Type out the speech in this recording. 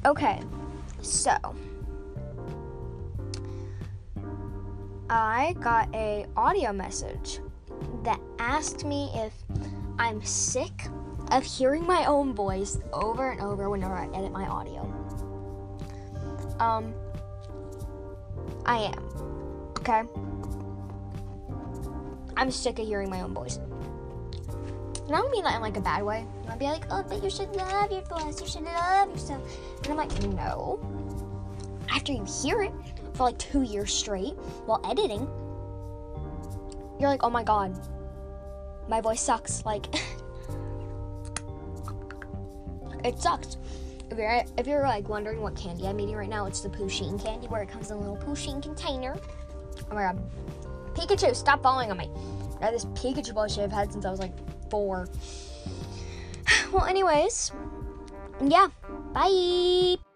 Okay, so I got a audio message that asked me if I'm sick of hearing my own voice over and over whenever I edit my audio. I am, okay? I'm sick of hearing my own voice. And I don't mean that in like a bad way. I'd be like, oh, but you should love your voice, you should love yourself. And I'm like, no. After you hear it for like 2 years straight while editing, you're like, oh my god, my voice sucks. Like, it sucks. If you're like wondering what candy I'm eating right now, it's the Pusheen candy where it comes in a little Pusheen container. Oh my god. Pikachu, stop following on me. I had this Pikachu plushie I've had since I was like 4. Well, anyways, yeah, bye.